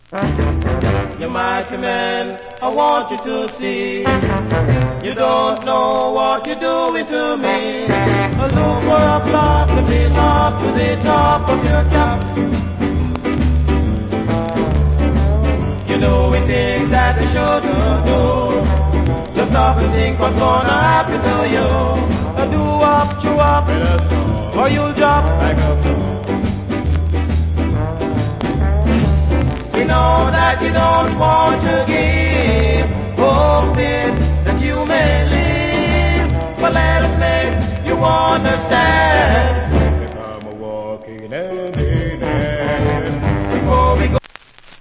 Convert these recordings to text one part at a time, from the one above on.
You mighty man, I want you to see. You don't know what you're doing to me. Look for a flock to fill up to the top of your cap. You know it things that you shouldn't do. Just stop and think what's gonna happen to you. Do up, chew up, or you'll drop like a floor. We know that you don't want to give, hoping that you may live. But let us make you understand. Become a walking hand in hand. Before we go.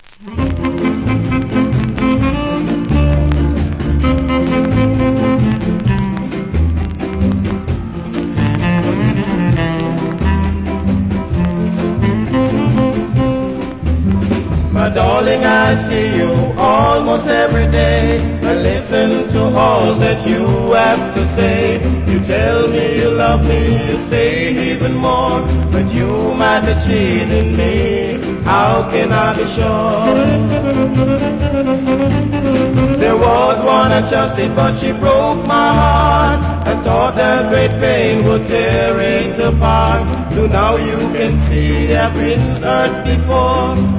My darling, I see you almost every day. I listen to all that you have to say. You tell me you love me, you say even more. But you might be cheating me. How can I be sure? There was one I trusted, but she broke my heart. I thought that great pain would tear it apart. So now you can see I've been hurt before.